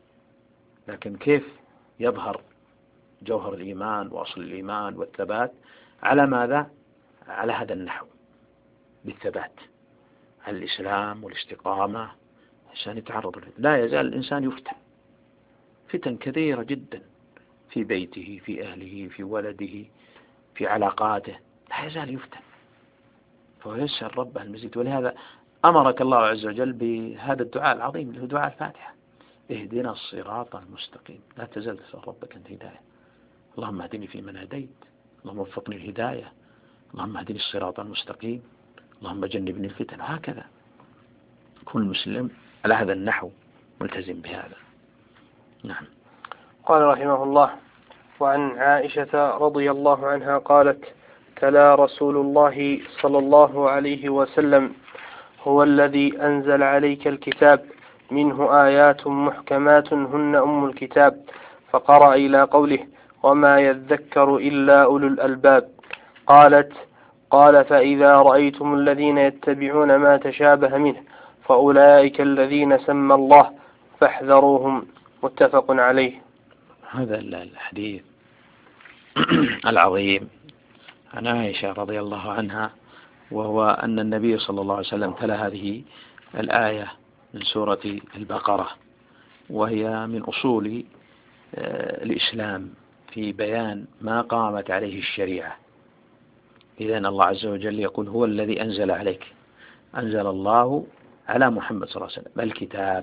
لكن كيف يظهر جوهر الإيمان وأصل الإيمان والثبات؟ على ماذا؟ على هذا النحو، بالثبات على الإسلام والاستقامة عشان يتعرض له. لا يزال الإنسان يفتن فتن كثيرة جدا في بيته، في أهله، في ولده، في علاقاته، لا يزال يفتن، فهو يسأل ربه المزيد. ولهذا أمرك الله عز وجل بهذا الدعاء العظيم اللي هو دعاء الفاتحة: اهدنا الصراط المستقيم. لا تزال تسأل ربك الهداية، اللهم اهدني فيمن هديت، اللهم وفقني الهداية، اللهم اهدني الصراط المستقيم، اللهم جنبني الفتن. هكذا كل مسلم على هذا النحو ملتزم بهذا. نعم. قال رحمه الله: وعن عائشة رضي الله عنها قالت: تلا رسول الله صلى الله عليه وسلم: هو الذي أنزل عليك الكتاب منه آيات محكمات هن أم الكتاب، فقرأ إلى قوله: وما يذكر إلا أولو الألباب. قال: فإذا رأيتم الذين يتبعون ما تشابه منه فأولئك الذين سمى الله فاحذروهم. متفق عليه. هذا الحديث العظيم عن عائشة رضي الله عنها، وهو أن النبي صلى الله عليه وسلم تلا هذه الآية من سورة البقرة، وهي من أصول الإسلام في بيان ما قامت عليه الشريعة. إذن الله عز وجل يقول: هو الذي أنزل عليك، أنزل الله على محمد صلى الله عليه وسلم الكتاب،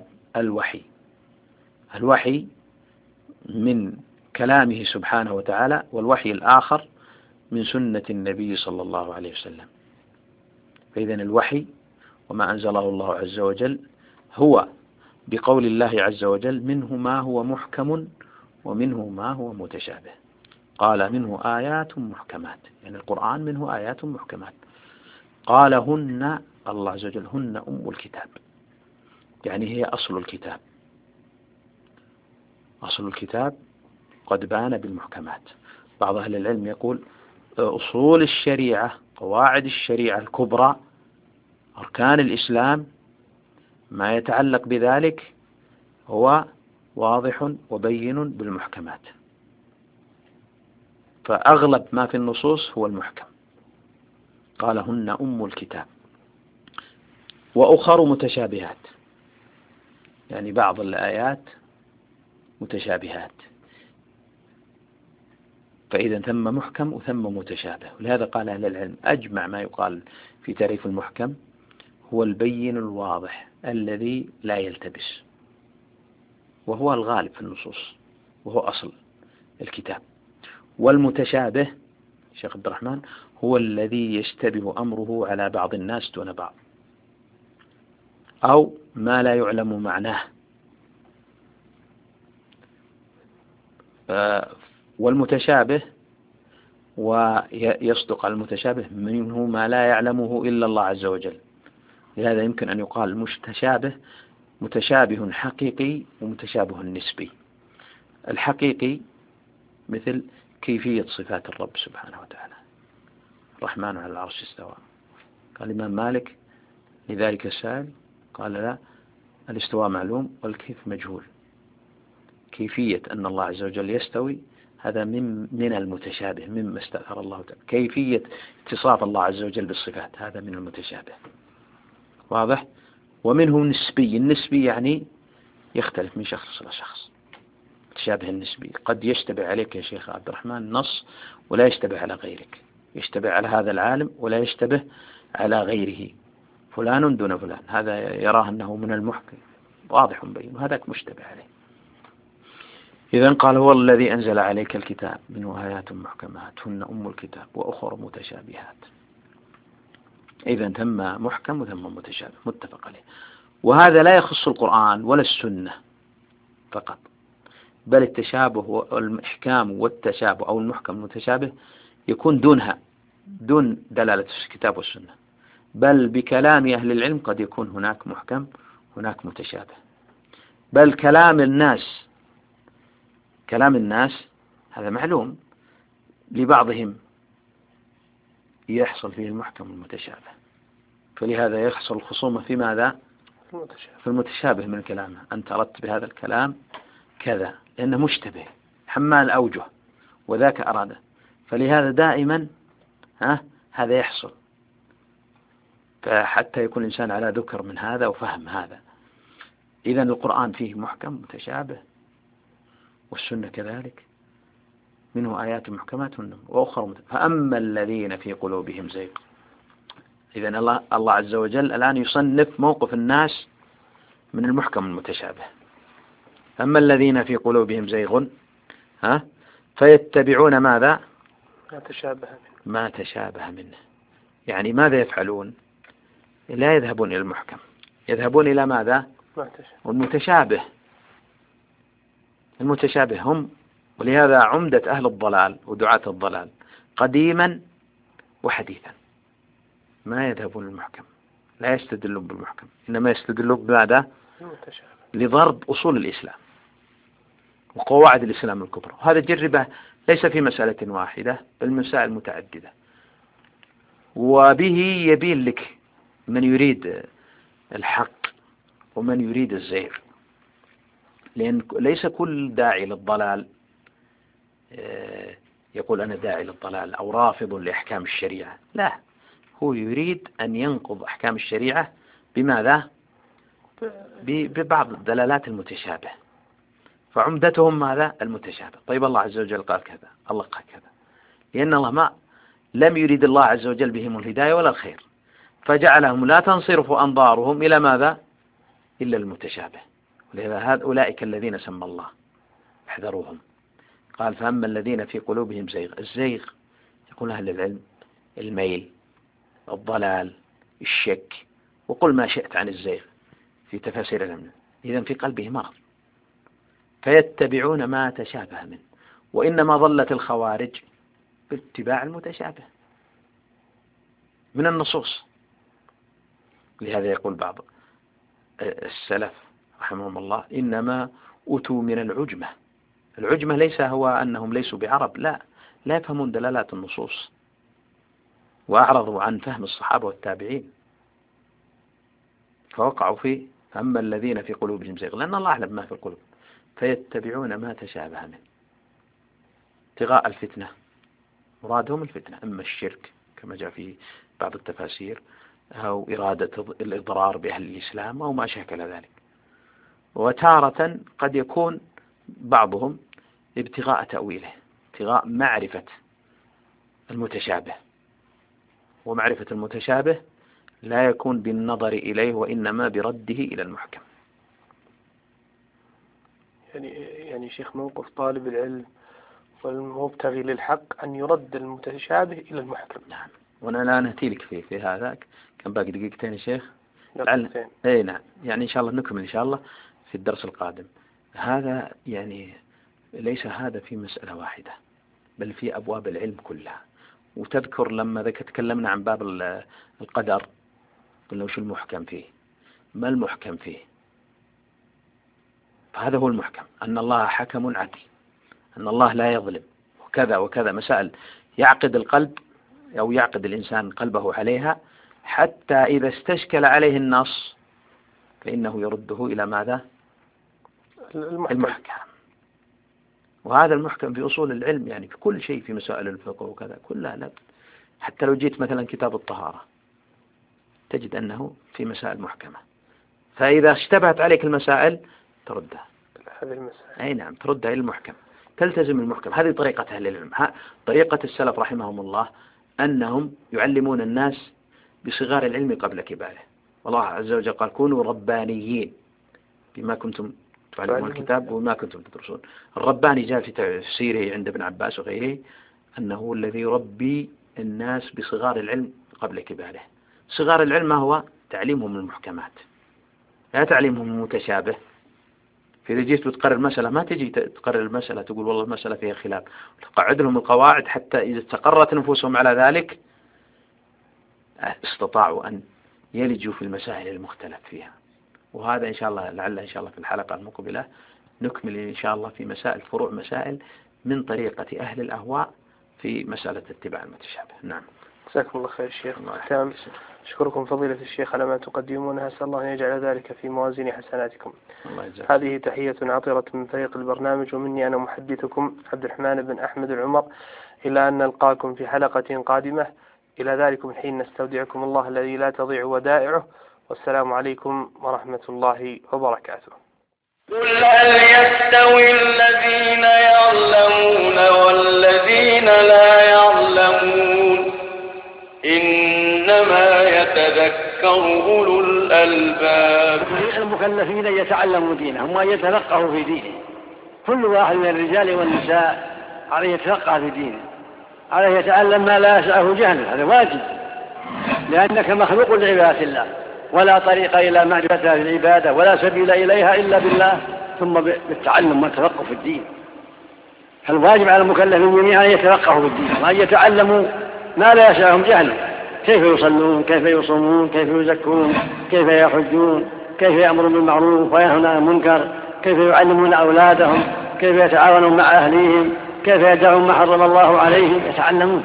الوحي من كلامه سبحانه وتعالى، والوحي الآخر من سنة النبي صلى الله عليه وسلم. فإذن الوحي وما أنزله الله عز وجل هو بقول الله عز وجل: منه ما هو محكم ومنه ما هو متشابه. قال: منه آيات محكمات، يعني القرآن منه آيات محكمات. قال: هن، الله عز وجل، هن أم الكتاب، يعني هي أصل الكتاب. أصل الكتاب قد بان بالمحكمات. بعض أهل العلم يقول: أصول الشريعة، قواعد الشريعة الكبرى، أركان الإسلام، ما يتعلق بذلك هو واضح وبين بالمحكمات، فأغلب ما في النصوص هو المحكم. قال: هن أم الكتاب. وأخر متشابهات، يعني بعض الآيات متشابهات، فإذا ثم محكم وثم متشابه. ولهذا قال أهل العلم: أجمع ما يقال في تعريف المحكم هو البين الواضح الذي لا يلتبس، وهو الغالب في النصوص، وهو أصل الكتاب. والمتشابه شيخ عبد الرحمن هو الذي يشتبه أمره على بعض الناس دون بعض، أو ما لا يعلم معناه. والمتشابه، ويصدق على المتشابه، منه ما لا يعلمه إلا الله عز وجل. لهذا يمكن أن يقال متشابه حقيقي ومتشابه نسبي. الحقيقي مثل كيفية صفات الرب سبحانه وتعالى: الرحمن على العرش استوى. قال الإمام مالك لذلك السائل، قال: لا، الاستواء معلوم والكيف مجهول. كيفية أن الله عز وجل يستوي هذا من المتشابه، مما استأثر الله تعالى. كيفية اتصاف الله عز وجل بالصفات هذا من المتشابه. واضح؟ ومنه نسبي. النسبي يعني يختلف من شخص إلى شخص. التشابه النسبي قد يشتبه عليك يا شيخ عبد الرحمن نص ولا يشتبه على غيرك، يشتبه على هذا العالم ولا يشتبه على غيره، فلان دون فلان، هذا يراه أنه من المحكم واضح بين، وهذاك مشتبه عليه. إذن قال: هو الذي أنزل عليك الكتاب منه آيات محكمات هن أم الكتاب وأخر متشابهات. إذن ثم محكم وثم متشابه، متفق عليه. وهذا لا يخص القرآن ولا السنة فقط، بل التشابه والإحكام والتشابه أو المحكم المتشابه يكون دونها، دون دلالة الكتاب والسنة، بل بكلام أهل العلم قد يكون هناك محكم هناك متشابه. بل كلام الناس هذا معلوم، لبعضهم يحصل فيه المحكم المتشابه، فلهذا يحصل الخصومة في ماذا؟ في المتشابه من كلامه، أنت أردت بهذا الكلام كذا، لأنه مشتبه حمال أوجه وذاك أراده، فلهذا دائما هذا يحصل، فحتى يكون الإنسان على ذكر من هذا وفهم هذا. إذن القرآن فيه محكم متشابه، والسنة كذلك، منه آيات محكمات وأخرى فأما الذين في قلوبهم زيغ. إذن الله عز وجل الآن يصنف موقف الناس من المحكم المتشابه. أما الذين في قلوبهم زيغ فيتبعون ماذا؟ ما تشابه منه. يعني ماذا يفعلون؟ لا يذهبون إلى المحكم، يذهبون إلى ماذا؟ المتشابه هم. ولهذا عمدة أهل الضلال ودعاة الضلال قديما وحديثا ما يذهبون للمحكم، لا يستدلون بالمحكم، إنما يستدلون بماذا؟ لضرب أصول الإسلام وقواعد الإسلام الكبرى. وهذا جربه ليس في مسألة واحدة بل مسائل متعددة، وبه يبين لك من يريد الحق ومن يريد الزيغ، لأن ليس كل داعي للضلال يقول أنا داعي للضلال أو رافض لأحكام الشريعة، لا، هو يريد أن ينقض أحكام الشريعة بماذا؟ ببعض الدلالات المتشابه، فعمدتهم ماذا؟ المتشابه. طيب الله عز وجل قال كذا، الله قال كذا، لأن الله لم يريد الله عز وجل بهم الهداية ولا الخير، فجعلهم لا تنصرف أنظارهم إلى ماذا؟ إلا المتشابه. ولهذا أولئك الذين سمى الله احذروهم. قال فأما الذين في قلوبهم زيغ. الزيغ يقول أهل العلم الميل، الضلال، الشك، وقل ما شئت عن الزيغ في تفاسير العلم. إذن في قلبه مرض، فيتبعون ما تشابه منه. وإنما ضلت الخوارج باتباع المتشابه من النصوص. لهذا يقول بعض السلف رحمهم الله إنما أتوا من العجمة. العجمة ليس هو أنهم ليسوا بعرب، لا يفهمون دلالات النصوص، وأعرضوا عن فهم الصحابة والتابعين، فوقعوا فيه. فأما الذين في قلوبهم زيغ، لأن الله أعلم ما في القلوب، فيتبعون ما تشابه منه ابتغاء الفتنة. مرادهم الفتنة، أما الشرك كما جاء في بعض التفاسير، أو إرادة الإضرار بأهل الإسلام أو ما شاكل ذلك. وتارة قد يكون بعضهم ابتغاء تأويله، ابتغاء معرفة المتشابه، ومعرفة المتشابه لا يكون بالنظر إليه وإنما برده إلى المحكم. يعني شيخ موقف طالب العلم والمبتغي للحق أن يرد المتشابه إلى المحكم. نعم، وأنا لا نأتي لك في هذا، كان باقي دقيقتين يا شيخ. نعم، يعني إن شاء الله نكمل إن شاء الله في الدرس القادم. هذا يعني ليس هذا في مسألة واحدة، بل في أبواب العلم كلها. وتذكر لما تكلمنا عن باب القدر قلنا وش المحكم فيه، ما المحكم فيه. فهذا هو المحكم، أن الله حكم عدل، أن الله لا يظلم، وكذا وكذا مسائل يعقد القلب أو يعقد الإنسان قلبه عليها، حتى إذا استشكل عليه النص فإنه يرده إلى ماذا؟ المحكم. وهذا المحكم في أصول العلم، يعني في كل شيء، في مسائل الفقه وكذا كلها. لا، حتى لو جيت مثلا كتاب الطهارة تجد أنه في مسائل محكمة، فإذا اشتبهت عليك المسائل تردها. هذه المسائل أي نعم، تردها إلى المحكم، تلتزم المحكم. هذه طريقة أهل العلم، طريقة السلف رحمهم الله، أنهم يعلمون الناس بصغار العلم قبل كباره. والله عز وجل قال كونوا ربانيين بما كنتم تعلمون الكتاب وما كنتم تدرسون. الرباني جاء في تفسيره عند ابن عباس وغيره أنه الذي يربي الناس بصغار العلم قبل كباره. صغار العلم ما هو؟ تعليمهم المحكمات، لا تعليمهم المتشابه. فإذا جيت تقرر مسألة ما تجي تقرر المسألة تقول والله المسألة فيها خلاف، تقعد لهم القواعد حتى إذا استقرت نفوسهم على ذلك استطاعوا أن يلجوا في المسائل المختلف فيها. وهذا إن شاء الله لعل إن شاء الله في الحلقة المقبلة نكمل إن شاء الله في مسائل فروع مسائل من طريقة أهل الأهواء في مسألة اتباع المتشابه. نعم. جزاكم الله خير الشيخ. أشكركم فضيلة الشيخ على ما تقدمون، أسأل الله أن يجعل ذلك في موازين حسناتكم. هذه تحية عطرة من فريق البرنامج ومني أنا محدثكم عبد الرحمن بن أحمد العمر، إلى أن نلقاكم في حلقة قادمة. إلى ذلكم الحين نستودعكم الله الذي لا تضيع ودائعه، والسلام عليكم ورحمة الله وبركاته. قل هل يستوي الذين يعلمون والذين لا يعلمون إنما يتذكر أولو الألباب. المكلفين يتعلموا دينهم ويتفقهوا في دينه. كل واحد من الرجال والنساء عليه يتفقه في دينه، عليه يتعلم ما لا يسعه جهله، هذا واجب، لأنك مخلوق لعبادة الله، ولا طريق إلى معرفتها في العبادة ولا سبيل إليها إلا بالله ثم بالتعلم والتفقه في الدين. فالواجب على المكلفين جميعا أن يتفقهوا في الدين وأن يتعلموا ما لا يسعهم جهله، كيف يصلون، كيف يصومون، كيف يزكون، كيف يحجون، كيف يأمرون بالمعروف وينهون عن المنكر، كيف يعلمون أولادهم، كيف يتعاونون مع أهليهم، كيف يدعون ما حرم الله عليهم، يتعلمون.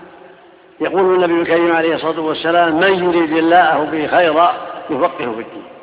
يقول النبي الكريم عليه الصلاة والسلام: من يريد الله به خيرا يفقهه في الدين.